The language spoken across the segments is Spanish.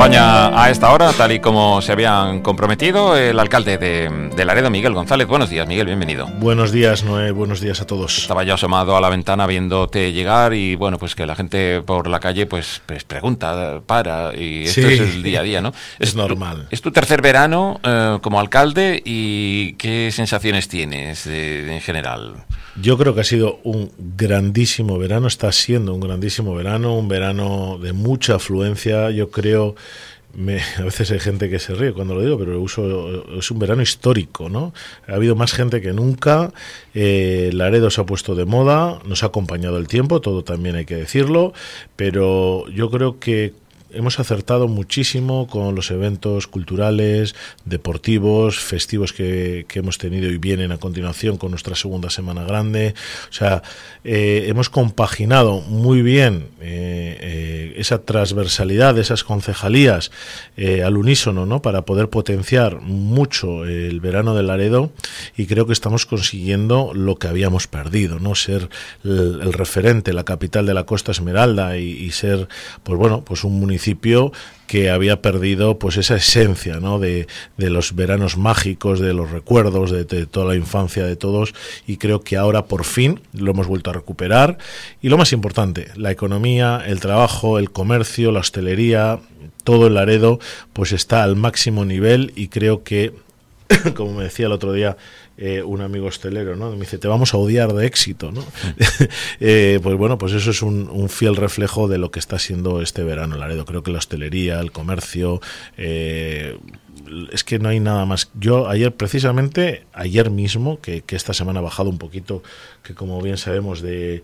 acompaña a esta hora, tal y como se habían comprometido, el alcalde de Laredo, Miguel González. Buenos días, Miguel, bienvenido. Buenos días, Noé, buenos días a todos. Estaba yo asomado a la ventana viéndote llegar y bueno, pues que la gente por la calle pues pregunta, para, y esto es el día a día, ¿no? Es normal. Es tu tercer verano como alcalde, y ¿qué sensaciones tienes en general? Yo creo que ha sido un grandísimo verano, está siendo un grandísimo verano, un verano de mucha afluencia. Yo creo, a veces hay gente que se ríe cuando lo digo, pero es un verano histórico, ¿no? Ha habido más gente que nunca, Laredo se ha puesto de moda, nos ha acompañado el tiempo, todo también hay que decirlo, pero yo creo que hemos acertado muchísimo con los eventos culturales, deportivos, festivos que hemos tenido y vienen a continuación con nuestra segunda semana grande. O sea, hemos compaginado muy bien esa transversalidad de esas concejalías al unísono, ¿no? Para poder potenciar mucho el verano de Laredo, y creo que estamos consiguiendo lo que habíamos perdido, ¿no? Ser el referente, la capital de la Costa Esmeralda y ser, pues bueno, pues un municipio que había perdido pues esa esencia, ¿no? de los veranos mágicos, de los recuerdos, de toda la infancia de todos, y creo que ahora por fin lo hemos vuelto a recuperar. Y lo más importante, la economía, el trabajo, el comercio, la hostelería, todo el Laredo pues está al máximo nivel, y creo que, como me decía el otro día un amigo hostelero, ¿no? Me dice, te vamos a odiar de éxito, ¿no? Pues bueno, pues eso es un fiel reflejo de lo que está siendo este verano Laredo. Creo que la hostelería, el comercio, es que no hay nada más. Yo ayer mismo, que esta semana ha bajado un poquito, que como bien sabemos de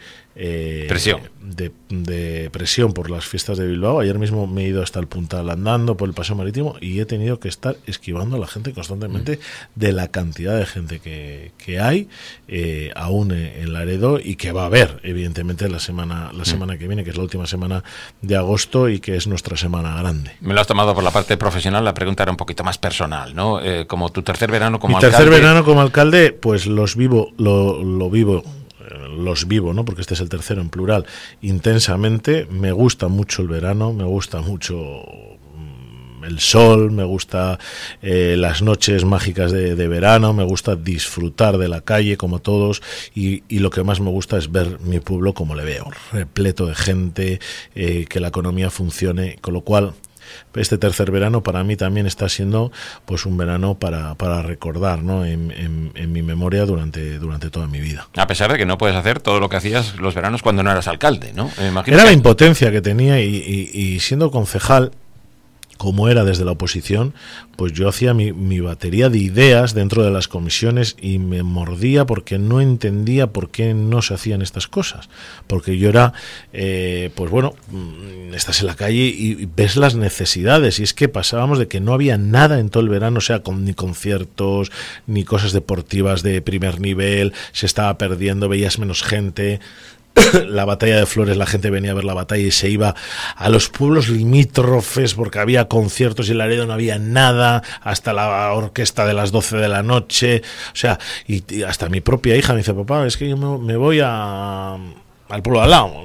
presión por las fiestas de Bilbao, ayer mismo me he ido hasta el Puntal andando por el Paseo Marítimo y he tenido que estar esquivando a la gente constantemente de la cantidad de gente que hay aún en Laredo, y que va a haber evidentemente la semana que viene, que es la última semana de agosto y que es nuestra semana grande. Me lo has tomado por la parte profesional, la pregunta era un poquito más personal, ¿no? Como tu tercer verano como alcalde. Mi tercer verano como alcalde, pues los vivo, ¿no? Porque este es el tercero en plural, intensamente. Me gusta mucho el verano, me gusta mucho el sol, me gusta las noches mágicas de verano, me gusta disfrutar de la calle como todos, y lo que más me gusta es ver mi pueblo como le veo, repleto de gente, que la economía funcione, con lo cual este tercer verano para mí también está siendo pues un verano para recordar, ¿no? en mi memoria durante toda mi vida. A pesar de que no puedes hacer todo lo que hacías los veranos cuando no eras alcalde, ¿no? Era la impotencia que tenía, y siendo concejal, como era desde la oposición, pues yo hacía mi batería de ideas dentro de las comisiones y me mordía porque no entendía por qué no se hacían estas cosas. Porque yo era, pues bueno, estás en la calle y ves las necesidades, y es que pasábamos de que no había nada en todo el verano, o sea, ni conciertos, ni cosas deportivas de primer nivel, se estaba perdiendo, veías menos gente. La batalla de Flores, la gente venía a ver la batalla y se iba a los pueblos limítrofes porque había conciertos, y en Laredo no había nada, hasta la orquesta de las 12 de la noche, o sea, y hasta mi propia hija me dice, papá, es que yo me voy al pueblo de al lado,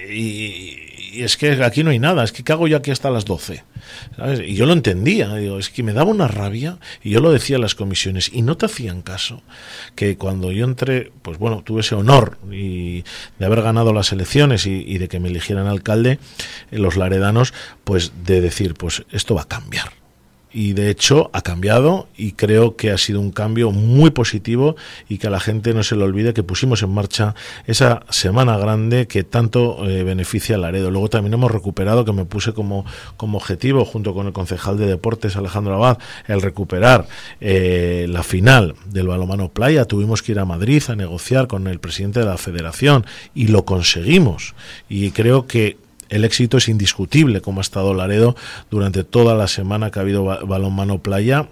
y es que aquí no hay nada, es que ¿qué hago yo aquí hasta las 12? ¿Sabes? Y yo lo entendía, digo, es que me daba una rabia, y yo lo decía en las comisiones y no te hacían caso. Que cuando yo entré, pues bueno, tuve ese honor de haber ganado las elecciones y de que me eligieran alcalde, los laredanos, pues de decir, pues esto va a cambiar. Y de hecho ha cambiado, y creo que ha sido un cambio muy positivo, y que a la gente no se le olvide que pusimos en marcha esa semana grande que tanto beneficia a Laredo. Luego también hemos recuperado, que me puse como objetivo junto con el concejal de deportes Alejandro Abad, el recuperar la final del balonmano playa. Tuvimos que ir a Madrid a negociar con el presidente de la federación y lo conseguimos, y creo que el éxito es indiscutible, como ha estado Laredo durante toda la semana que ha habido balonmano playa.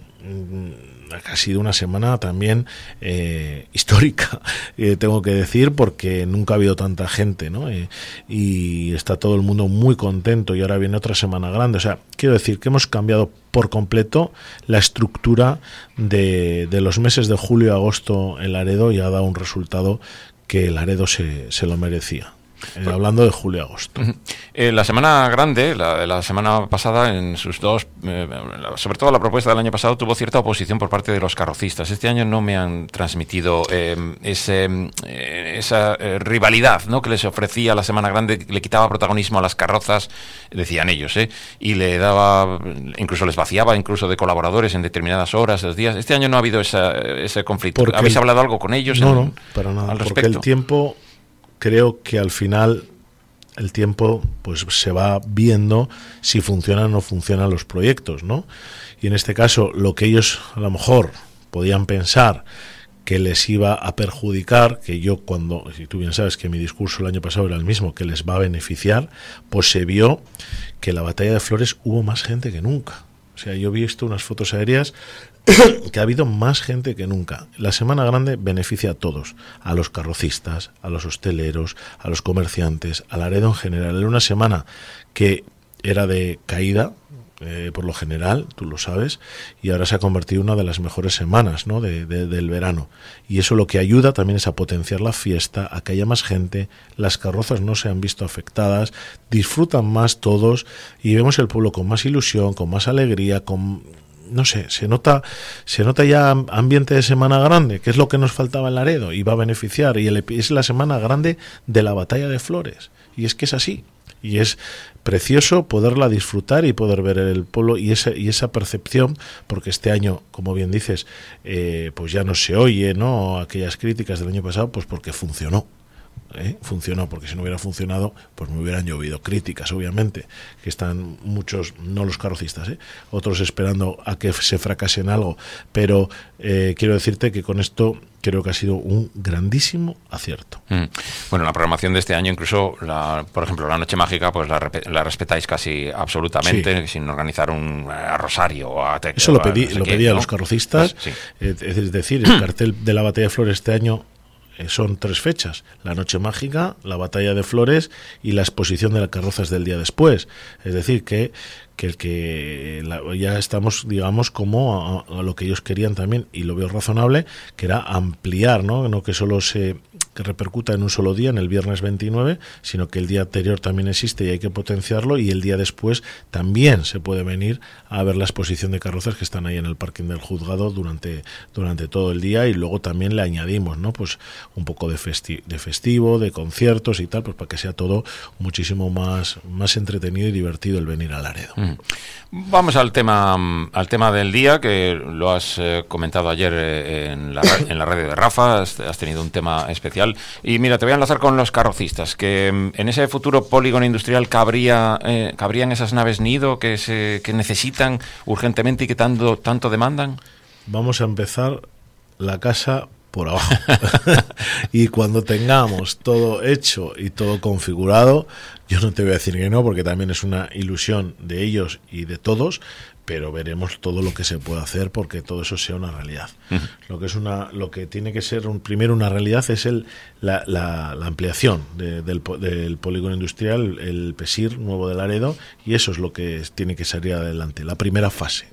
Ha sido una semana también histórica, tengo que decir, porque nunca ha habido tanta gente, ¿no? Y está todo el mundo muy contento, y ahora viene otra semana grande. O sea, quiero decir que hemos cambiado por completo la estructura de los meses de julio y agosto en Laredo, y ha dado un resultado que Laredo se lo merecía. hablando de julio-agosto. La semana grande, la semana pasada, en sus dos, sobre todo la propuesta del año pasado, tuvo cierta oposición por parte de los carrocistas. Este año no me han transmitido esa rivalidad, ¿no?, que les ofrecía la semana grande, le quitaba protagonismo a las carrozas, decían ellos, y le daba, incluso les vaciaba incluso de colaboradores en determinadas horas, los días. Este año no ha habido ese conflicto. ¿Habéis hablado algo con ellos? No, para nada, porque el tiempo, creo que al final el tiempo pues se va viendo si funcionan o no funcionan los proyectos, ¿no? Y en este caso, lo que ellos a lo mejor podían pensar que les iba a perjudicar, que yo si tú bien sabes que mi discurso el año pasado era el mismo, que les va a beneficiar, pues se vio que en la batalla de Flores hubo más gente que nunca. O sea, yo he visto unas fotos aéreas que ha habido más gente que nunca. La Semana Grande beneficia a todos, a los carrocistas, a los hosteleros, a los comerciantes, a Laredo en general. Era una semana que era de caída, por lo general, tú lo sabes, y ahora se ha convertido en una de las mejores semanas, ¿no?, del verano. Y eso lo que ayuda también es a potenciar la fiesta, a que haya más gente, las carrozas no se han visto afectadas, disfrutan más todos y vemos el pueblo con más ilusión, con más alegría, no sé, se nota ya ambiente de Semana Grande, que es lo que nos faltaba en Laredo, y va a beneficiar, y es la Semana Grande de la batalla de Flores, y es que es así, y es precioso poderla disfrutar y poder ver el pueblo y esa percepción, porque este año, como bien dices, pues ya no se oye, ¿no?, aquellas críticas del año pasado, pues porque funcionó. Funcionó, porque si no hubiera funcionado pues me hubieran llovido críticas, obviamente, que están muchos, no los carrocistas, otros esperando a que se fracase en algo, pero quiero decirte que con esto creo que ha sido un grandísimo acierto. Bueno, la programación de este año, incluso, por ejemplo, la Noche Mágica, pues la respetáis casi absolutamente, sin organizar un rosario o a eso lo pedí a los carrocistas, pues, sí. Es decir, el cartel de la Batalla de Flores este año son 3 fechas: la Noche Mágica, la Batalla de Flores y la exposición de las carrozas del día después. Es decir, que ya estamos, digamos, como a lo que ellos querían también, y lo veo razonable, que era ampliar, no que solo que repercuta en un solo día, en el viernes 29, sino que el día anterior también existe y hay que potenciarlo, y el día después también se puede venir a ver la exposición de carrozas que están ahí en el parking del juzgado durante todo el día, y luego también le añadimos, ¿no?, pues un poco de festivo, de conciertos y tal, pues para que sea todo muchísimo más entretenido y divertido el venir a Laredo. Vamos al tema del día, que lo has comentado ayer en la radio de Rafa. Has tenido un tema especial. Y mira, te voy a enlazar con los carrocistas, que en ese futuro polígono industrial cabrían esas naves nido que necesitan urgentemente y que tanto demandan. Vamos a empezar la casa por abajo. Y cuando tengamos todo hecho y todo configurado, yo no te voy a decir que no, porque también es una ilusión de ellos y de todos, pero veremos todo lo que se puede hacer porque todo eso sea una realidad. Lo que tiene que ser primero una realidad es la ampliación del polígono industrial, el PESIR nuevo de Laredo, y eso es lo que tiene que salir adelante, la primera fase,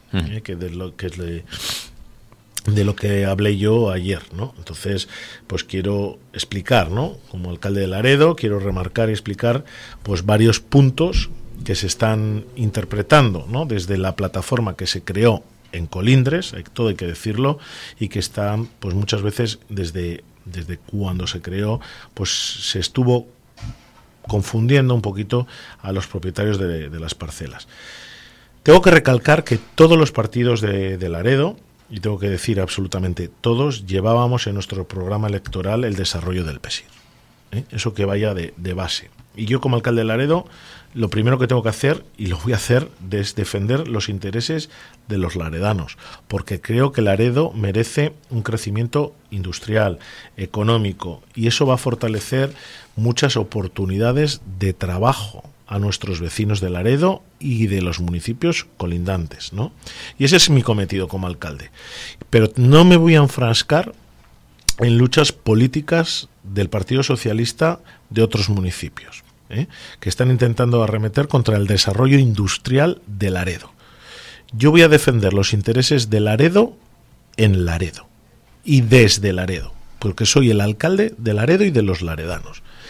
de lo que hablé yo ayer, ¿no? Entonces, pues quiero explicar, ¿no?, como alcalde de Laredo, quiero remarcar y explicar pues varios puntos que se están interpretando, ¿no?, desde la plataforma que se creó en Colindres, todo hay que decirlo, y que están, pues muchas veces desde cuando se creó, pues se estuvo confundiendo un poquito a los propietarios de las parcelas. Tengo que recalcar que todos los partidos de Laredo, y tengo que decir absolutamente todos, llevábamos en nuestro programa electoral el desarrollo del PESIR. Eso que vaya de base. Y yo, como alcalde de Laredo, lo primero que tengo que hacer, y lo voy a hacer, es defender los intereses de los laredanos, porque creo que Laredo merece un crecimiento industrial, económico, y eso va a fortalecer muchas oportunidades de trabajo a nuestros vecinos de Laredo y de los municipios colindantes, ¿no? Y ese es mi cometido como alcalde. Pero no me voy a enfrascar en luchas políticas del Partido Socialista de otros municipios, que están intentando arremeter contra el desarrollo industrial de Laredo. Yo voy a defender los intereses de Laredo en Laredo y desde Laredo, porque soy el alcalde de Laredo y de los laredanos.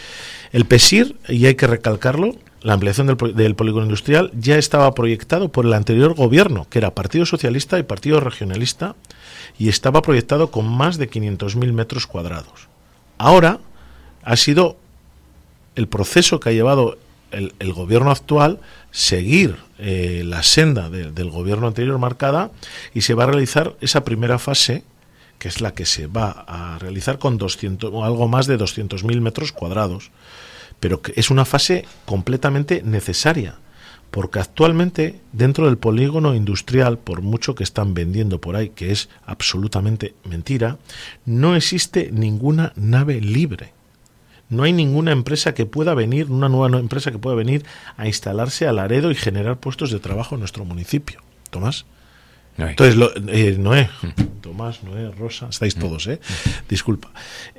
El PESIR, y hay que recalcarlo, la ampliación del polígono industrial ya estaba proyectado por el anterior gobierno, que era Partido Socialista y Partido Regionalista, y estaba proyectado con más de 500.000 metros cuadrados. Ahora ha sido el proceso que ha llevado el gobierno actual seguir la senda del gobierno anterior marcada, y se va a realizar esa primera fase, que es la que se va a realizar con 200 o algo más de 200.000 metros cuadrados, pero que es una fase completamente necesaria, porque actualmente dentro del polígono industrial, por mucho que están vendiendo por ahí, que es absolutamente mentira, no existe ninguna nave libre. No hay ninguna empresa que pueda venir, una nueva empresa que pueda venir a instalarse a Laredo y generar puestos de trabajo en nuestro municipio. Tomás. Noé. Entonces, Noé, Tomás, Noé, Rosa, estáis todos, disculpa.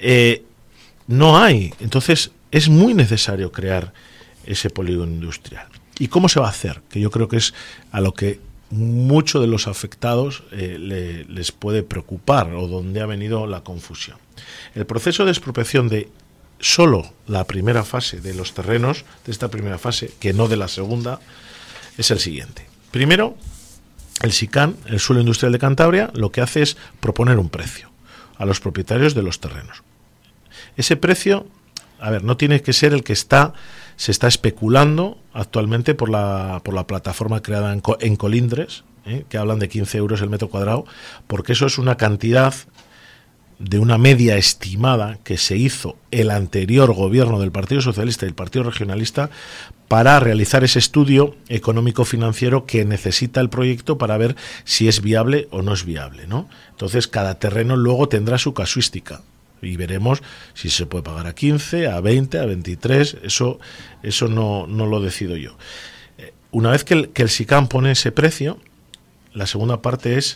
No hay. Entonces, es muy necesario crear ese polígono industrial. ¿Y cómo se va a hacer? Que yo creo que es a lo que muchos de los afectados les puede preocupar, o donde ha venido la confusión. El proceso de expropiación de solo la primera fase de los terrenos, de esta primera fase, que no de la segunda, es el siguiente. Primero, el SICAN, el Suelo Industrial de Cantabria, lo que hace es proponer un precio a los propietarios de los terrenos. Ese precio, no tiene que ser el que se está especulando actualmente por la plataforma creada en Colindres, que hablan de 15 euros el metro cuadrado, porque eso es una cantidad de una media estimada que se hizo el anterior gobierno del Partido Socialista y el Partido Regionalista para realizar ese estudio económico-financiero que necesita el proyecto para ver si es viable o no es viable, ¿no? Entonces, cada terreno luego tendrá su casuística y veremos si se puede pagar a 15, a 20, a 23, eso no lo decido yo. Una vez que el SICAN pone ese precio, la segunda parte es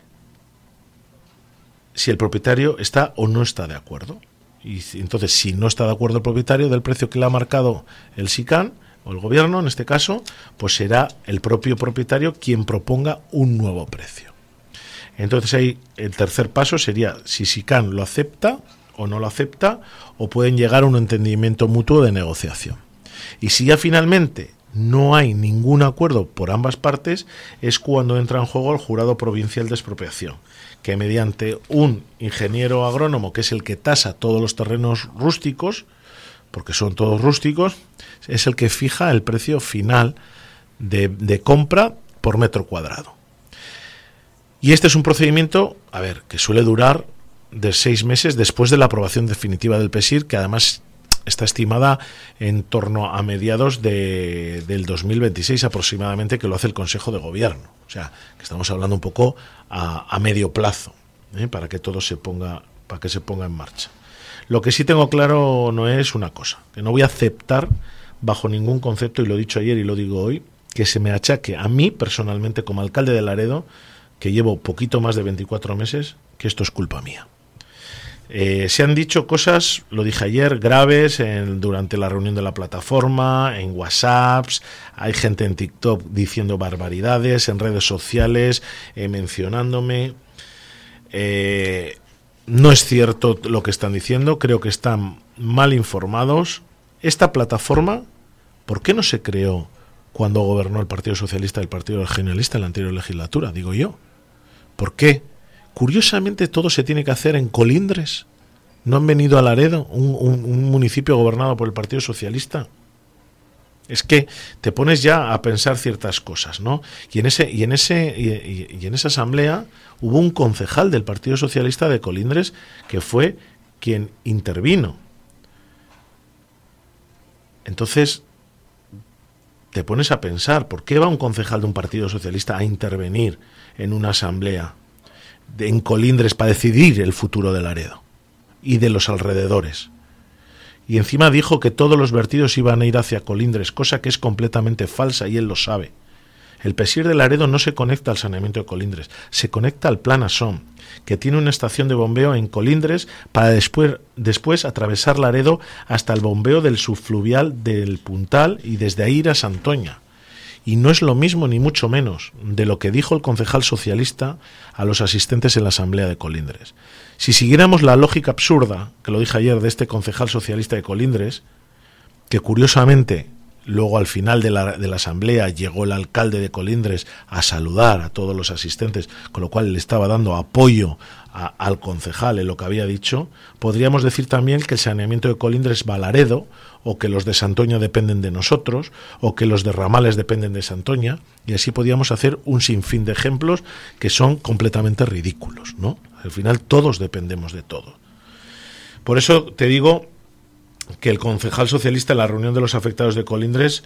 si el propietario está o no está de acuerdo. Y entonces, si no está de acuerdo el propietario del precio que le ha marcado el SICAN, o el gobierno en este caso, pues será el propio propietario quien proponga un nuevo precio. Entonces ahí el tercer paso sería si SICAN lo acepta o no lo acepta, o pueden llegar a un entendimiento mutuo de negociación. Y si ya finalmente no hay ningún acuerdo por ambas partes, es cuando entra en juego el Jurado Provincial de Expropiación, que mediante un ingeniero agrónomo, que es el que tasa todos los terrenos rústicos, porque son todos rústicos, es el que fija el precio final de compra por metro cuadrado. Y este es un procedimiento, que suele durar de 6 meses después de la aprobación definitiva del PESIR, que además está estimada en torno a mediados del 2026 aproximadamente, que lo hace el Consejo de Gobierno. O sea, que estamos hablando un poco a medio plazo, para que todo se ponga en marcha. Lo que sí tengo claro no es una cosa, que no voy a aceptar bajo ningún concepto, y lo he dicho ayer y lo digo hoy, que se me achaque a mí personalmente como alcalde de Laredo, que llevo poquito más de 24 meses, que esto es culpa mía. Se han dicho cosas, lo dije ayer, graves durante la reunión de la plataforma, en WhatsApps, hay gente en TikTok diciendo barbaridades, en redes sociales, mencionándome. No es cierto lo que están diciendo, creo que están mal informados. Esta plataforma, ¿por qué no se creó cuando gobernó el Partido Socialista y el Partido Regionalista en la anterior legislatura? Digo yo. ¿Por qué? Curiosamente todo se tiene que hacer en Colindres. ¿No han venido a Laredo, un municipio gobernado por el Partido Socialista? Es que te pones ya a pensar ciertas cosas, ¿no? Y en esa asamblea hubo un concejal del Partido Socialista de Colindres que fue quien intervino. Entonces te pones a pensar, ¿por qué va un concejal de un Partido Socialista a intervenir en una asamblea en Colindres para decidir el futuro de Laredo y de los alrededores? Y encima dijo que todos los vertidos iban a ir hacia Colindres, cosa que es completamente falsa y él lo sabe. El PESIR de Laredo no se conecta al saneamiento de Colindres, se conecta al Plan Asón, que tiene una estación de bombeo en Colindres para después atravesar Laredo hasta el bombeo del subfluvial del Puntal y desde ahí ir a Santoña. Y no es lo mismo ni mucho menos de lo que dijo el concejal socialista a los asistentes en la asamblea de Colindres. Si siguiéramos la lógica absurda, que lo dije ayer, de este concejal socialista de Colindres, que curiosamente luego al final de la asamblea llegó el alcalde de Colindres a saludar a todos los asistentes, con lo cual le estaba dando apoyo al concejal en lo que había dicho. Podríamos decir también que el saneamiento de Colindres va a Laredo, o que los de Santoña dependen de nosotros, o que los de Ramales dependen de Santoña, y así podíamos hacer un sinfín de ejemplos que son completamente ridículos, ¿no? Al final todos dependemos de todo. Por eso te digo que el concejal socialista en la reunión de los afectados de Colindres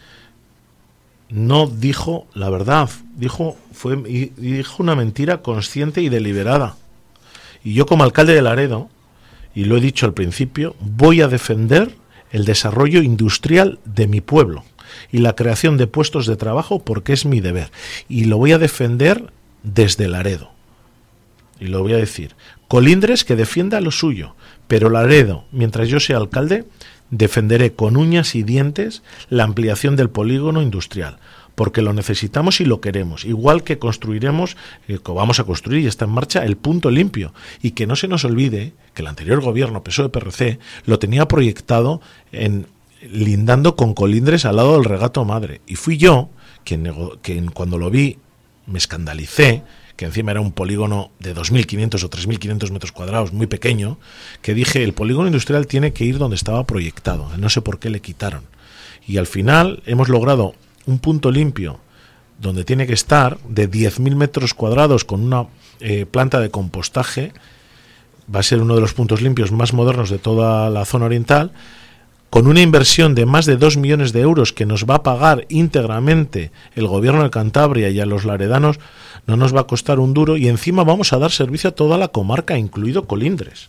no dijo la verdad, dijo una mentira consciente y deliberada. Y yo, como alcalde de Laredo, y lo he dicho al principio, voy a defender el desarrollo industrial de mi pueblo y la creación de puestos de trabajo, porque es mi deber, y lo voy a defender desde Laredo. Y lo voy a decir: Colindres que defienda lo suyo, pero Laredo, mientras yo sea alcalde, defenderé con uñas y dientes la ampliación del polígono industrial, porque lo necesitamos y lo queremos, igual que construiremos, que vamos a construir y está en marcha, el punto limpio, y que no se nos olvide que el anterior gobierno PSOE-PRC lo tenía proyectado lindando con Colindres al lado del Regato Madre, y fui yo quien cuando lo vi me escandalicé, que encima era un polígono de 2.500 o 3.500 metros cuadrados, muy pequeño, que dije: el polígono industrial tiene que ir donde estaba proyectado, no sé por qué le quitaron. Y al final hemos logrado un punto limpio donde tiene que estar, de 10.000 metros cuadrados, con una planta de compostaje. Va a ser uno de los puntos limpios más modernos de toda la zona oriental, con una inversión de más de 2 millones de euros que nos va a pagar íntegramente el gobierno de Cantabria, y a los laredanos no nos va a costar un duro, y encima vamos a dar servicio a toda la comarca, incluido Colindres.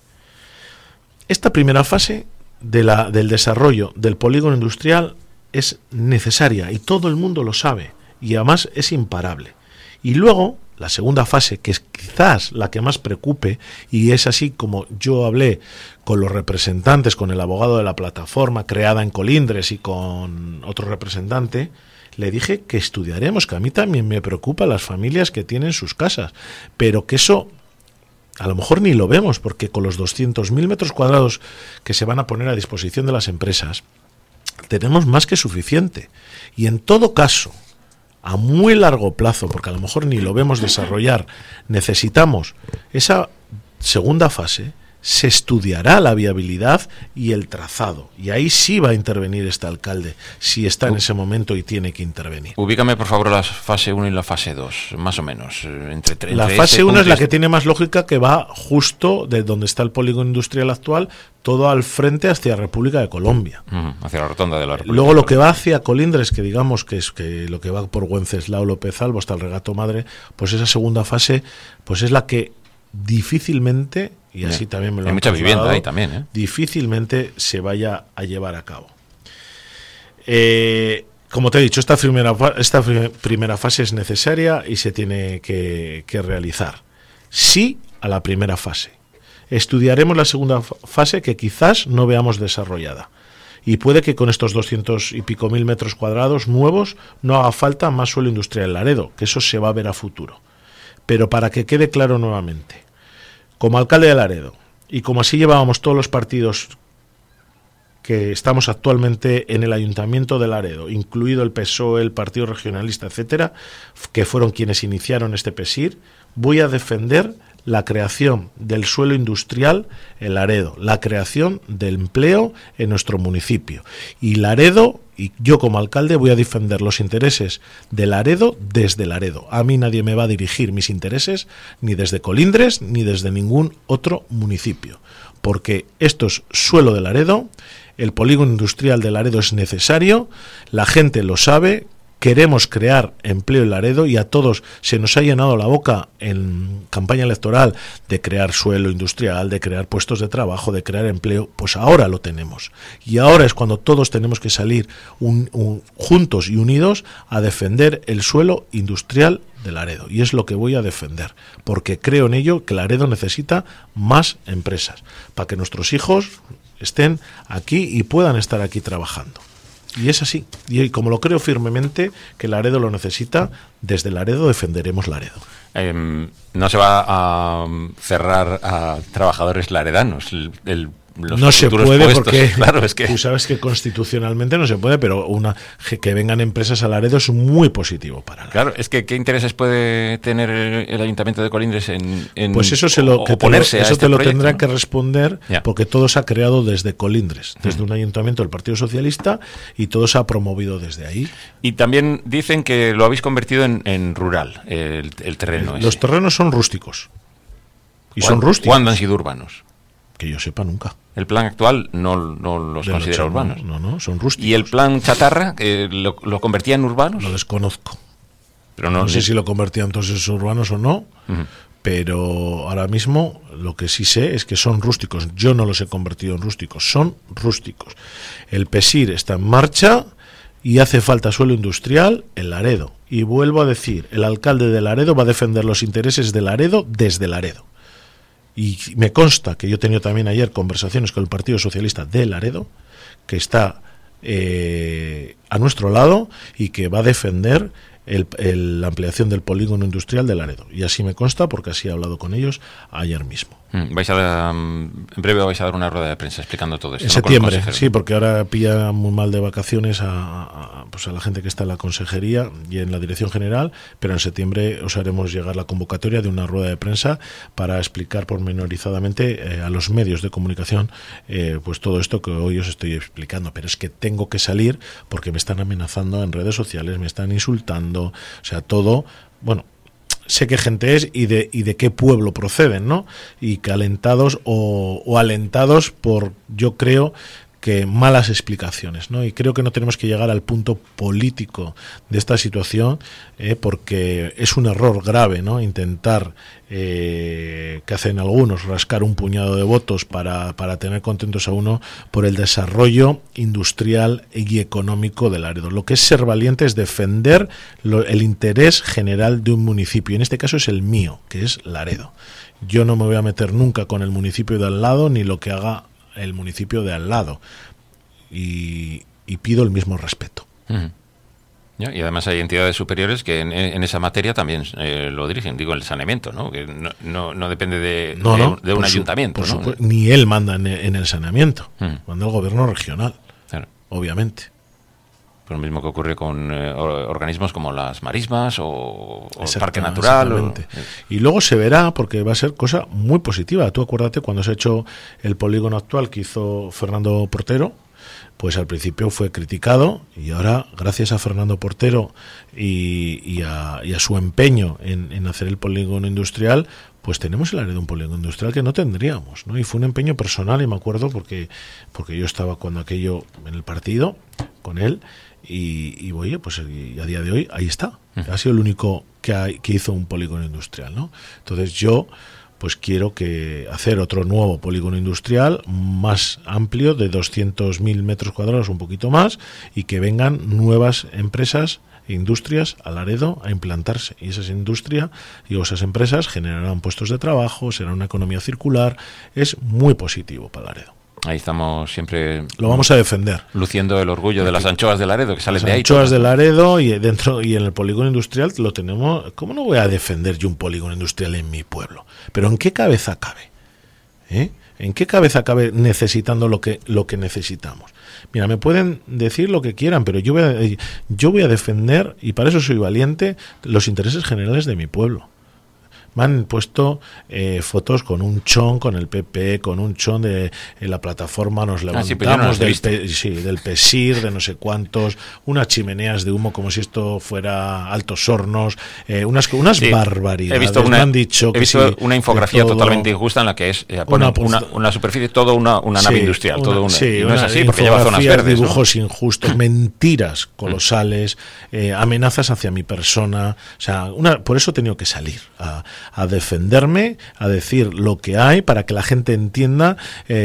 Esta primera fase del desarrollo del polígono industrial es necesaria y todo el mundo lo sabe, y además es imparable. Y luego la segunda fase, que es quizás la que más preocupe, y es así como yo hablé con los representantes, con el abogado de la plataforma creada en Colindres y con otro representante, le dije que estudiaremos, que a mí también me preocupa las familias que tienen sus casas, pero que eso a lo mejor ni lo vemos, porque con los 200.000 metros cuadrados que se van a poner a disposición de las empresas, tenemos más que suficiente. Y en todo caso, a muy largo plazo, porque a lo mejor ni lo vemos desarrollar, necesitamos esa segunda fase. Se estudiará la viabilidad y el trazado, y ahí sí va a intervenir este alcalde, si está en ese momento y tiene que intervenir. Ubícame, por favor, la fase 1 y la fase 2, más o menos. La fase 1 es la que tiene más lógica, que va justo de donde está el polígono industrial actual, todo al frente hacia República de Colombia. Hacia la rotonda de la República. Luego lo que va hacia Colindres, que digamos que es que lo que va por Wenceslao López Albo hasta el Regato Madre, pues esa segunda fase pues es la que difícilmente, y así también me lo han mucha vivienda ahí también, difícilmente se vaya a llevar a cabo. Como te he dicho, esta primera fase es necesaria y se tiene que realizar. Sí a la primera fase. Estudiaremos la segunda fase, que quizás no veamos desarrollada. Y puede que con estos 200 y pico mil metros cuadrados nuevos no haga falta más suelo industrial en Laredo, que eso se va a ver a futuro. Pero para que quede claro nuevamente, como alcalde de Laredo, y como así llevábamos todos los partidos que estamos actualmente en el Ayuntamiento de Laredo, incluido el PSOE, el Partido Regionalista, etcétera, que fueron quienes iniciaron este PESIR, voy a defender la creación del suelo industrial en Laredo, la creación del empleo en nuestro municipio. Y Laredo, y yo como alcalde, voy a defender los intereses de Laredo desde Laredo. A mí nadie me va a dirigir mis intereses ni desde Colindres ni desde ningún otro municipio, porque esto es suelo de Laredo, el polígono industrial de Laredo es necesario, la gente lo sabe. Queremos crear empleo en Laredo, y a todos se nos ha llenado la boca en campaña electoral de crear suelo industrial, de crear puestos de trabajo, de crear empleo. Pues ahora lo tenemos. Y ahora es cuando todos tenemos que salir juntos y unidos a defender el suelo industrial de Laredo. Y es lo que voy a defender, porque creo en ello, que Laredo necesita más empresas, para que nuestros hijos estén aquí y puedan estar aquí trabajando. Y es así, y como lo creo firmemente que Laredo lo necesita, desde Laredo defenderemos Laredo. No se va a cerrar a trabajadores laredanos el los no se futuros puede puestos. porque Claro, es que tú sabes que constitucionalmente no se puede, pero que vengan empresas a Laredo es muy positivo para Laredo. claro, es que ¿qué intereses puede tener el Ayuntamiento de Colindres en pues eso oponerse a eso este te lo proyecto, tendrá ¿no? que responder, porque todo se ha creado desde Colindres, desde un ayuntamiento del Partido Socialista, y todo se ha promovido desde ahí. Y también dicen que lo habéis convertido en rural, el terreno Los ese. terrenos son rústicos. Y son rústicos. ¿Cuándo han sido urbanos? Que yo sepa, nunca. El plan actual no los Del considera 8, urbanos. No, son rústicos. ¿Y el plan chatarra lo convertía en urbanos? Lo desconozco. Pero No sé si lo convertía entonces en urbanos o no, pero ahora mismo lo que sí sé es que son rústicos. Yo no los he convertido en rústicos, son rústicos. El PESIR está en marcha y hace falta suelo industrial en Laredo. Y vuelvo a decir, el alcalde de Laredo va a defender los intereses de Laredo desde Laredo. Y me consta que yo he tenido también ayer conversaciones con el Partido Socialista de Laredo, que está a nuestro lado y que va a defender la ampliación del polígono industrial de Laredo. Y así me consta porque así he hablado con ellos ayer mismo. En breve vais a dar una rueda de prensa explicando todo esto. En septiembre, sí, porque ahora pilla muy mal de vacaciones a la gente que está en la consejería y en la dirección general, pero en septiembre os haremos llegar la convocatoria de una rueda de prensa para explicar pormenorizadamente a los medios de comunicación pues todo esto que hoy os estoy explicando. Pero es que tengo que salir porque me están amenazando en redes sociales, me están insultando, o sea, todo, bueno, sé qué gente es y de qué pueblo proceden, ¿no? Y que alentados o alentados por, yo creo, que malas explicaciones, ¿no? Y creo que no tenemos que llegar al punto político de esta situación, porque es un error grave, ¿no? Intentar, que hacen algunos, rascar un puñado de votos para tener contentos a uno por el desarrollo industrial y económico de Laredo. Lo que es ser valiente es defender el interés general de un municipio, y en este caso es el mío, que es Laredo. Yo no me voy a meter nunca con el municipio de al lado ni lo que haga el municipio de al lado, y pido el mismo respeto. Y además hay entidades superiores que en esa materia también lo dirigen, digo, el saneamiento, ¿no? Que no depende de un ayuntamiento, ¿no? Ni él manda en el saneamiento, manda el gobierno regional, claro, obviamente. Pues lo mismo que ocurre con organismos como las marismas o el Parque Natural. Y luego se verá, porque va a ser cosa muy positiva. Tú acuérdate cuando se ha hecho el polígono actual que hizo Fernando Portero, pues al principio fue criticado, y ahora, gracias a Fernando Portero y a su empeño en hacer el polígono industrial, pues tenemos el área de un polígono industrial que no tendríamos, ¿no? Y fue un empeño personal, y me acuerdo porque yo estaba cuando aquello en el partido con él, y oye, pues y a día de hoy ahí está. Ha sido el único que hizo un polígono industrial, ¿no? Entonces yo pues quiero hacer otro nuevo polígono industrial más amplio, de 200.000 metros cuadrados, un poquito más, y que vengan nuevas empresas e industrias a Laredo a implantarse. Y esas industrias y esas empresas generarán puestos de trabajo, será una economía circular. Es muy positivo para Laredo. Ahí estamos siempre. Lo vamos a defender. Luciendo el orgullo de las anchoas de Laredo, que salen de ahí. Las anchoas de Laredo, y en el polígono industrial lo tenemos. ¿Cómo no voy a defender yo un polígono industrial en mi pueblo? Pero ¿en qué cabeza cabe? ¿En qué cabeza cabe necesitando lo que necesitamos? Mira, me pueden decir lo que quieran, pero yo voy a defender, y para eso soy valiente, los intereses generales de mi pueblo. Me han puesto fotos con un chon, con el PP, con un chon en la plataforma, nos levantamos del PESIR, de no sé cuántos, unas chimeneas de humo como si esto fuera Altos Hornos, unas barbaridades. He visto una infografía todo, totalmente injusta en la que es una superficie, toda una nave industrial. Y no es así, porque lleva zonas verdes, dibujos injustos, mentiras colosales, amenazas hacia mi persona. O sea, por eso he tenido que salir a defenderme, a decir lo que hay, para que la gente entienda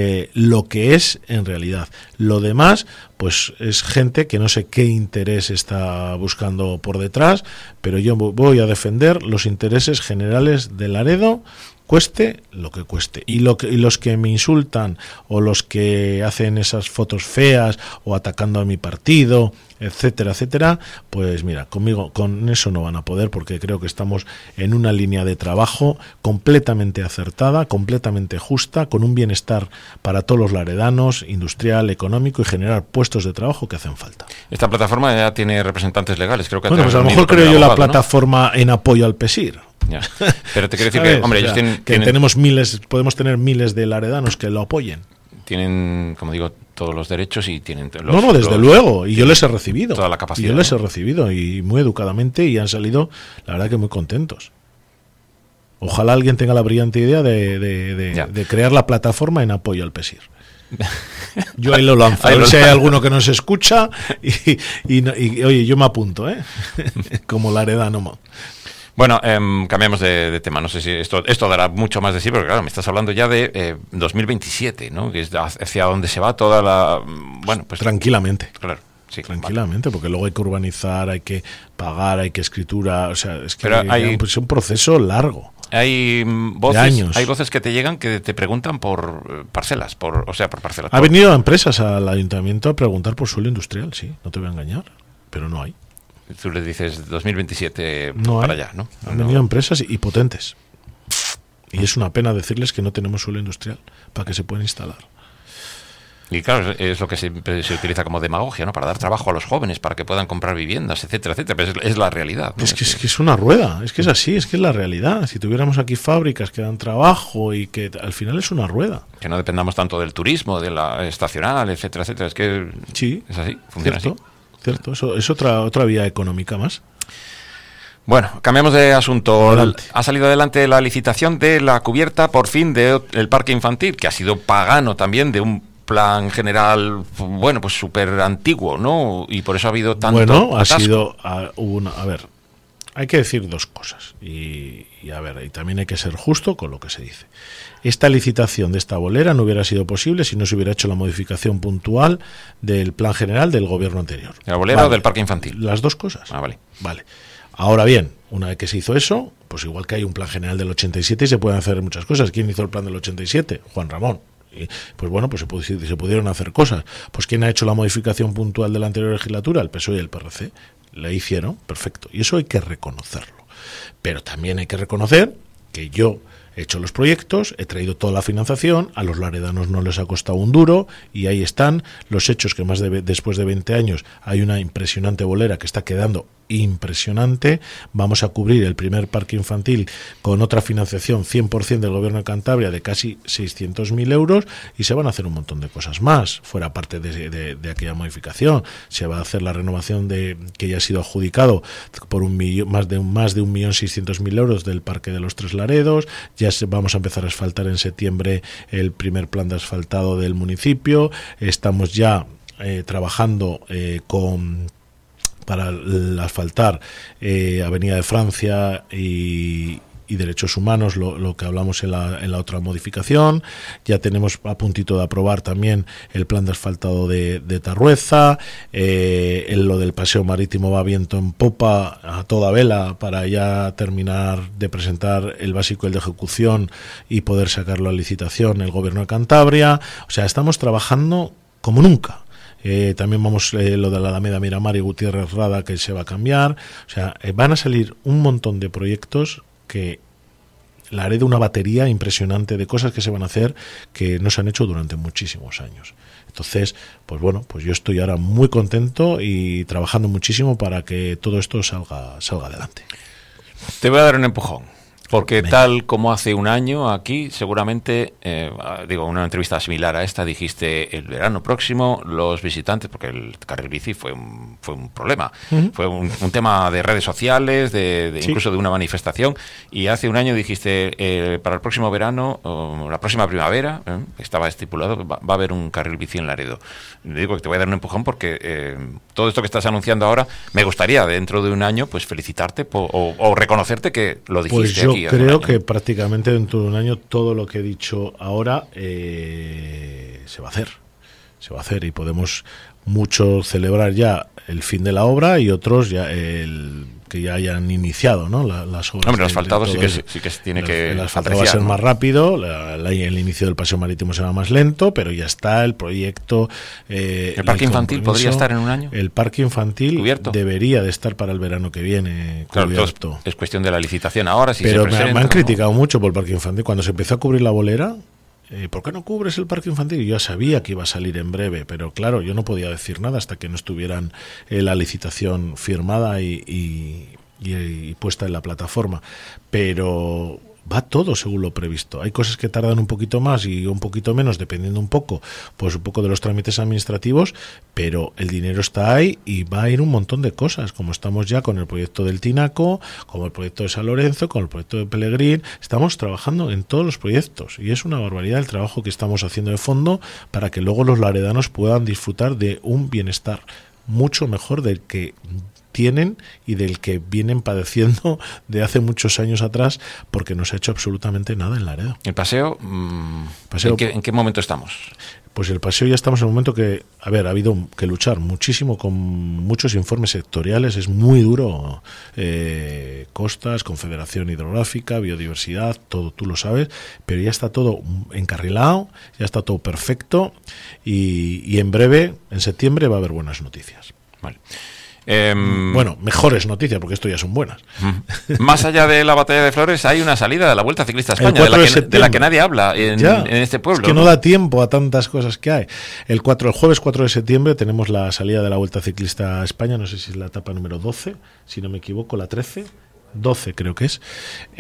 lo que es en realidad. Lo demás, pues es gente que no sé qué interés está buscando por detrás, pero yo voy a defender los intereses generales de Laredo, cueste lo que cueste. Y los que me insultan, o los que hacen esas fotos feas, o atacando a mi partido, etcétera, etcétera, pues mira, conmigo con eso no van a poder, porque creo que estamos en una línea de trabajo completamente acertada, completamente justa, con un bienestar para todos los laredanos, industrial, económico, y generar puestos de trabajo que hacen falta. Esta plataforma ya tiene representantes legales, creo que... Bueno, pues a lo mejor creo yo la plataforma, ¿no?, en apoyo al PESIR. Ya. Pero te quiero decir que, hombre, ellos tienen... tenemos miles, podemos tener miles de laredanos que lo apoyen. Tienen, como digo, todos los derechos y tienen desde luego, y yo les he recibido. Toda la capacidad. Y yo les he recibido, y muy educadamente, y han salido, la verdad, que muy contentos. Ojalá alguien tenga la brillante idea de crear la plataforma en apoyo al PESIR. Yo ahí lo lanzo. A ver si hay alguno que nos escucha y oye, yo me apunto, como laredano. Bueno, cambiamos de tema. No sé si esto dará mucho más de sí, pero claro, me estás hablando ya de 2027, ¿no? Que es hacia donde se va toda la... Bueno, pues... Tranquilamente. Claro. Sí, tranquilamente, porque luego hay que urbanizar, hay que pagar, hay que escritura, o sea, es que es un proceso largo. Hay voces que te llegan que te preguntan por parcelas, por parcelas. Ha venido empresas al ayuntamiento a preguntar por suelo industrial, sí, no te voy a engañar, pero no hay. Tú le dices 2027 no para hay. allá, ¿no? Han venido empresas y potentes. Y es una pena decirles que no tenemos suelo industrial para que se puedan instalar. Y claro, es lo que se utiliza como demagogia, ¿no? Para dar trabajo a los jóvenes, para que puedan comprar viviendas, etcétera, etcétera. Pero es la realidad, ¿no? Es que es una rueda, es que es así, es que es la realidad. Si tuviéramos aquí fábricas que dan trabajo y que al final es una rueda. Que no dependamos tanto del turismo, de la estacional, etcétera, etcétera. Es que sí, es así, funciona cierto, así. Cierto, eso es otra vía económica más. Bueno, cambiamos de asunto. Adelante. Ha salido adelante la licitación de la cubierta, por fin, del parque infantil, que ha sido pagano también de un plan general, bueno, pues súper antiguo, ¿no? Y por eso ha habido tanto... Bueno, atasco. A ver, hay que decir dos cosas. Y a ver, y también hay que ser justo con lo que se dice. Esta licitación de esta bolera no hubiera sido posible si no se hubiera hecho la modificación puntual del plan general del gobierno anterior. ¿De la bolera o del parque infantil? Las dos cosas. Ah, vale. Vale. Ahora bien, una vez que se hizo eso, pues igual que hay un plan general del 87 y se pueden hacer muchas cosas. ¿Quién hizo el plan del 87? Juan Ramón. Pues bueno, pues se pudieron hacer cosas. Pues ¿quién ha hecho la modificación puntual de la anterior legislatura? El PSOE y el PRC. La hicieron, perfecto. Y eso hay que reconocerlo. Pero también hay que reconocer que yo he hecho los proyectos, he traído toda la financiación, a los laredanos no les ha costado un duro, y ahí están los hechos que después de 20 años hay una impresionante bolera que está quedando impresionante. Vamos a cubrir el primer parque infantil con otra financiación 100% del gobierno de Cantabria de casi 600.000 euros, y se van a hacer un montón de cosas más fuera parte de aquella modificación. Se va a hacer la renovación que ya ha sido adjudicado por más de 1.600.000 euros del parque de los Tres Laredos. Ya vamos a empezar a asfaltar en septiembre el primer plan de asfaltado del municipio. Estamos ya trabajando para asfaltar Avenida de Francia y Derechos Humanos, lo que hablamos en la otra modificación. Ya tenemos a puntito de aprobar también el plan de asfaltado de Tarrueza. Lo del paseo marítimo va viento en popa a toda vela para ya terminar de presentar el básico, el de ejecución, y poder sacarlo a licitación el gobierno de Cantabria. O sea, estamos trabajando como nunca. También vamos lo de la Alameda Miramar y Gutiérrez Rada, que se va a cambiar. O sea, van a salir un montón de proyectos que la haré de una batería impresionante de cosas que se van a hacer que no se han hecho durante muchísimos años. Entonces, pues bueno, pues yo estoy ahora muy contento y trabajando muchísimo para que todo esto salga adelante. Te voy a dar un empujón. Porque tal como hace un año aquí, seguramente, una entrevista similar a esta, dijiste el verano próximo los visitantes, porque el carril bici fue un problema, fue un tema de redes sociales, sí, incluso de una manifestación, y hace un año dijiste para el próximo verano, o la próxima primavera, estaba estipulado, va a haber un carril bici en Laredo. Le digo que te voy a dar un empujón porque todo esto que estás anunciando ahora, me gustaría dentro de un año pues felicitarte o reconocerte que lo dijiste. Pues yo aquí. Creo que prácticamente dentro de un año todo lo que he dicho ahora se va a hacer y podemos mucho celebrar ya el fin de la obra y otros ya que ya hayan iniciado, ¿no? Las obras. Hombre, el asfaltado sí que se tiene que el asfaltado va a ser más rápido, el inicio del paseo marítimo será más lento, pero ya está el proyecto. ¿El parque infantil podría estar en un año? El parque infantil ¿Cubierto? Debería de estar para el verano que viene cubierto. Claro, es cuestión de la licitación ahora. Si pero se presenta, me han criticado mucho por el parque infantil. Cuando se empezó a cubrir la bolera, ¿por qué no cubres el parque infantil? Yo ya sabía que iba a salir en breve, pero claro, yo no podía decir nada hasta que no estuvieran la licitación firmada y puesta en la plataforma. Pero va todo según lo previsto. Hay cosas que tardan un poquito más y un poquito menos, dependiendo un poco de los trámites administrativos, pero el dinero está ahí y va a ir un montón de cosas, como estamos ya con el proyecto del Tinaco, como el proyecto de San Lorenzo, con el proyecto de Pelegrín. Estamos trabajando en todos los proyectos y es una barbaridad el trabajo que estamos haciendo de fondo para que luego los laredanos puedan disfrutar de un bienestar mucho mejor del que tienen y del que vienen padeciendo de hace muchos años atrás, porque no se ha hecho absolutamente nada en Laredo. ¿El paseo? ¿En qué momento estamos? Pues el paseo ya estamos en el momento que, ha habido que luchar muchísimo con muchos informes sectoriales, es muy duro, costas, confederación hidrográfica, biodiversidad, todo, tú lo sabes, pero ya está todo encarrilado, ya está todo perfecto y en breve, en septiembre, va a haber buenas noticias. Vale. Bueno, mejores noticias, porque esto ya son buenas. Más allá de la batalla de Flores, hay una salida de la Vuelta Ciclista a España, de la que nadie habla en este pueblo. Es que no da tiempo a tantas cosas que hay. El jueves 4 de septiembre tenemos la salida de la Vuelta Ciclista a España, no sé si es la etapa número 12, si no me equivoco, la 13. 12 creo que es,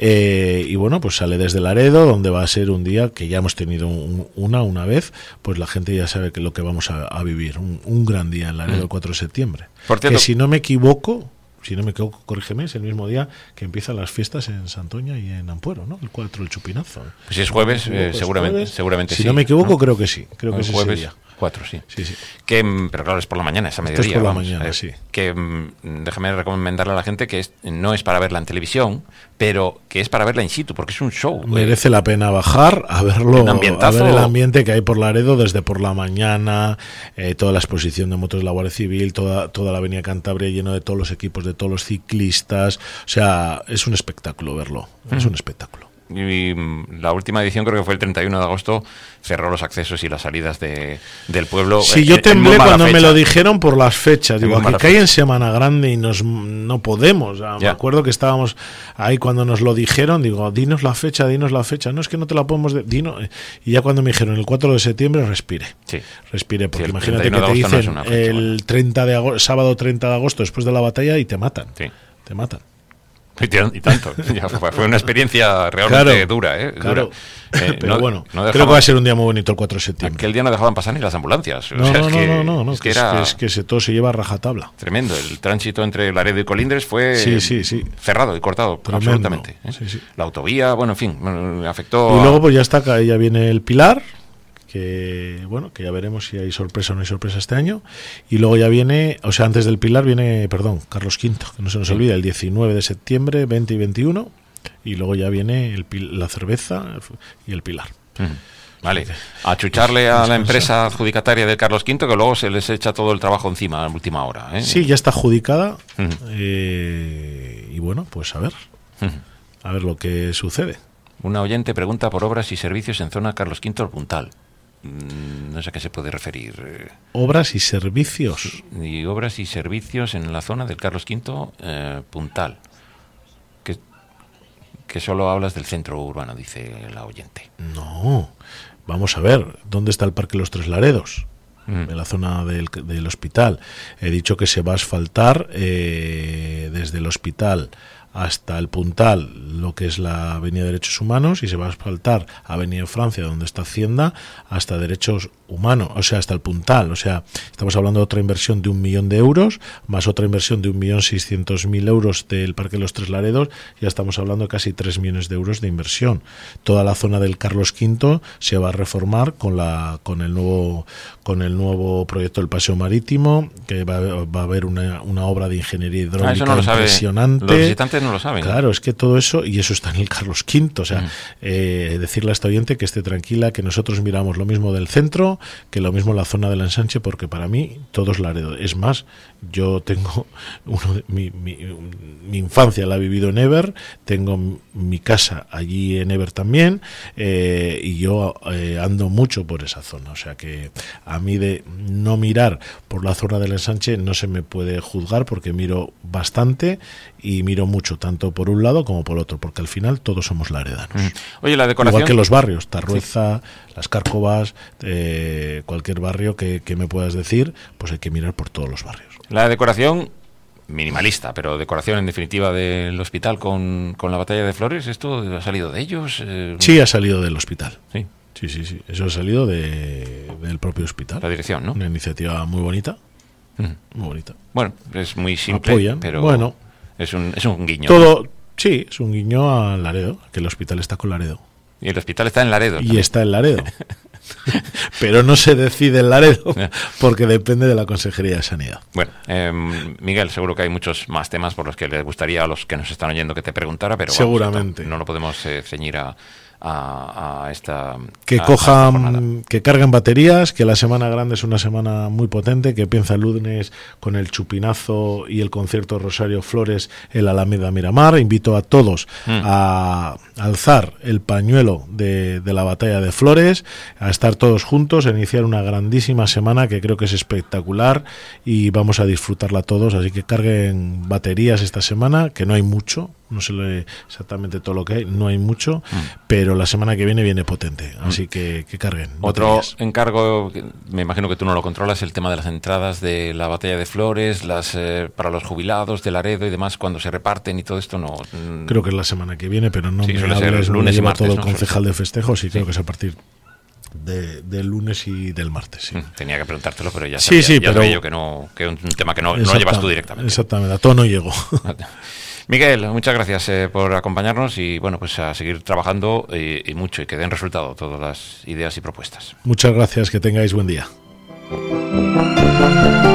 y bueno, pues sale desde Laredo, donde va a ser un día que ya hemos tenido una vez, pues la gente ya sabe que lo que vamos a vivir, un gran día en Laredo el 4 de septiembre. Por cierto, que si no me equivoco, corrígeme, es el mismo día que empiezan las fiestas en Santoña y en Ampuero, ¿no? El 4, el Chupinazo. Pues si es jueves, seguramente si sí. Si no me equivoco, ¿no? Creo que sí, creo que es ese jueves día. 4, sí. Sí. Pero claro, es por la mañana, es a mediodía. Esto es por la mañana, sí. Que déjame recomendarle a la gente que no es para verla en televisión, pero que es para verla in situ, porque es un show. Merece la pena bajar a verlo, a ver el ambiente que hay por Laredo desde por la mañana, toda la exposición de motos de la Guardia Civil, toda la avenida Cantabria lleno de todos los equipos, de todos los ciclistas. O sea, es un espectáculo verlo, es un espectáculo. Y la última edición, creo que fue el 31 de agosto, cerró los accesos y las salidas del pueblo. Sí, yo temblé cuando me lo dijeron por las fechas. Digo, que cae en Semana Grande y no podemos. Me acuerdo que estábamos ahí cuando nos lo dijeron. Digo, dinos la fecha. No, es que no te la podemos y ya cuando me dijeron el 4 de septiembre, respiré, porque imagínate que te dicen el 30 de agosto, sábado 30 de agosto, después de la batalla, y te matan. Te matan. Y tanto. Fue una experiencia realmente dura. Claro. Pero bueno, creo que va a ser un día muy bonito el 4 de septiembre. Aquel día no dejaban pasar ni las ambulancias. Es que todo se lleva a rajatabla. Tremendo. El tránsito entre Laredo y Colindres fue cerrado y cortado. Tremendo. Absolutamente. La autovía, bueno, en fin, afectó. Y luego pues ya viene el Pilar, que ya veremos si hay sorpresa o no hay sorpresa este año, y luego ya viene, antes del Pilar viene, Carlos V, que no se nos olvida, el 19 de septiembre, 20 y 21, y luego ya viene la cerveza y el Pilar. Vale, achucharle a la empresa adjudicataria del Carlos V, que luego se les echa todo el trabajo encima a última hora. Sí, ya está adjudicada, y bueno, pues a ver lo que sucede. Una oyente pregunta por obras y servicios en zona Carlos V al Puntal. No sé a qué se puede referir. ¿Obras y servicios? Y obras y servicios en la zona del Carlos V Puntal. Que solo hablas del centro urbano, dice la oyente. No, vamos a ver, ¿dónde está el Parque Los Tres Laredos? En la zona del hospital. He dicho que se va a asfaltar desde el hospital hasta el Puntal, lo que es la Avenida de Derechos Humanos, y se va a asfaltar Avenida Francia, donde está Hacienda, hasta Derechos Humanos, hasta el Puntal. Estamos hablando de otra inversión de 1 millón de euros, más otra inversión de 1.600.000 euros del Parque de los Tres Laredos. Ya estamos hablando de casi 3 millones de euros de inversión. Toda la zona del Carlos V se va a reformar con el nuevo proyecto del Paseo Marítimo, que va a haber una obra de ingeniería hidráulica impresionante. Los visitantes oyentes no lo saben. Claro, es que todo eso, y eso está en el Carlos V, o sea, decirle a esta oyente que esté tranquila, que nosotros miramos lo mismo del centro, que lo mismo la zona del ensanche, porque para mí todo es Laredo. Es más, yo tengo mi infancia la he vivido en Ever, tengo mi casa allí en Ever también, y yo ando mucho por esa zona, o sea que a mí de no mirar por la zona del ensanche no se me puede juzgar, porque miro bastante y miro mucho, tanto por un lado como por otro, porque al final todos somos laredanos. Oye, la decoración... Igual que los barrios, Tarrueza, sí, Las Cárcovas, cualquier barrio que me puedas decir, pues hay que mirar por todos los barrios. La decoración minimalista, pero decoración en definitiva del hospital con la batalla de Flores, ¿esto ha salido de ellos? Sí, ha salido del hospital. Sí. Sí. Eso ha salido del propio hospital. La dirección, ¿no? Una iniciativa muy bonita. Muy bonita. Bueno, es muy simple, apoyan, pero bueno, es un guiño. Todo, sí, es un guiño a Laredo, que el hospital está con Laredo. Y el hospital está en Laredo. Y también. está en Laredo. Pero no se decide en Laredo, porque depende de la Consejería de Sanidad. Bueno, Miguel, seguro que hay muchos más temas por los que les gustaría a los que nos están oyendo que te preguntara, pero seguramente no lo podemos ceñir a esta... Que cojan, que carguen baterías, que la Semana Grande es una semana muy potente, que empieza el lunes con el chupinazo y el concierto Rosario Flores en la Alameda Miramar. Invito a todos a alzar el pañuelo de la batalla de Flores, a estar todos juntos, a iniciar una grandísima semana que creo que es espectacular y vamos a disfrutarla todos, así que carguen baterías esta semana, que no hay mucho, no sé exactamente todo lo que hay, no hay mucho, pero la semana que viene potente, así que carguen otro baterías. Encargo, me imagino que tú no lo controlas, el tema de las entradas de la batalla de Flores, para los jubilados de Laredo y demás, cuando se reparten y todo esto, no... Creo que es la semana que viene, pero no sí, me suele ser hables, lunes y lleva martes, todo ¿no? el concejal de festejos y creo que es a partir del lunes y del martes, sí. Tenía que preguntártelo, pero ya sabía, ya pero sabía yo que es un tema que no llevas tú directamente. Exactamente, a todo no llego. Miguel, muchas gracias por acompañarnos y bueno, pues a seguir trabajando y mucho, y que den resultado todas las ideas y propuestas. Muchas gracias, que tengáis buen día.